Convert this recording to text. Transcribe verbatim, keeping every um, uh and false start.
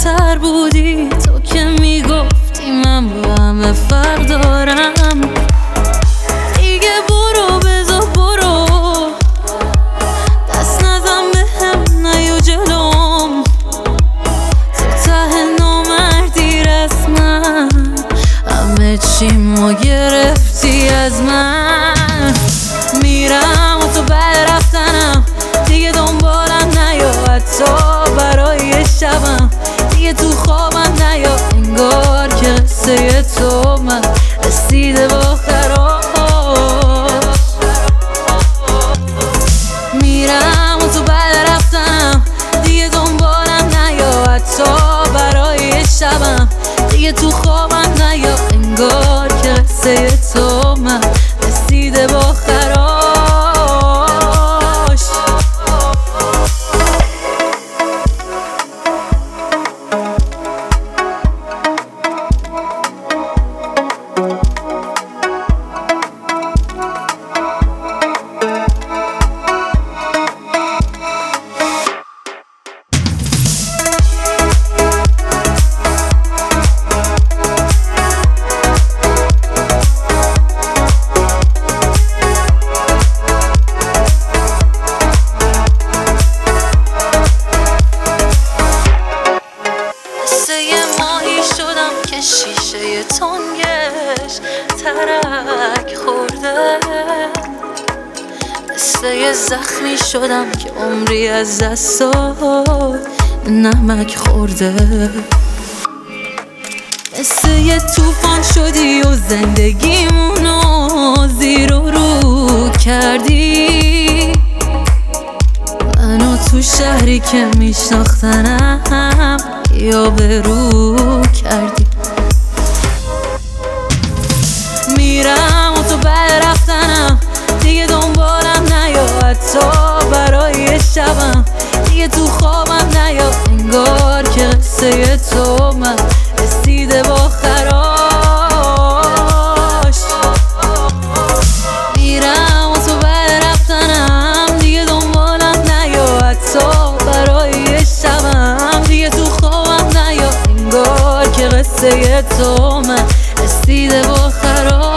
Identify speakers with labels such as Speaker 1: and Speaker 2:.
Speaker 1: بهتر بودی تو که میگفتی من با همه فرق دارم. دیگه برو بذار برو، دست نزن بهم نیو جلوم. تو ته نامردی رسما، همه چیمو گرفتی از من. میرم و تو بعد رفتنم دیگه دنبالم نیا، حتی برای شبم دیگه تو خوابم نیا. انگار که قصه تو من رسیده با خراش. میرم و تو بعد رفتنم دیگه دنبالم نیا، حتی برای شبم دیگه تو خوابم نیا. انگار که قصه تو من رسیده با خراش. که شیشه تنگش ترک خورده، مثل یه زخمی شدم که عمری از دستات نمک خورده. مثل یه توفان شدی و زندگیمونو زیر و رو کردی. منو تو شهری که میشناختنم یا به رو کردی. میرم و تو بعد رفتنم دیگه دنبالم نیا، حتی برای شبم دیگه تو خوابم نیا. انگار که قصه تو من رسیده با خراش. میرم و تو بعد رفتنم دیگه دنبالم نیا، حتی برای شبم دیگه تو خوابم نیا. انگار که قصه تو من رسیده با خراش.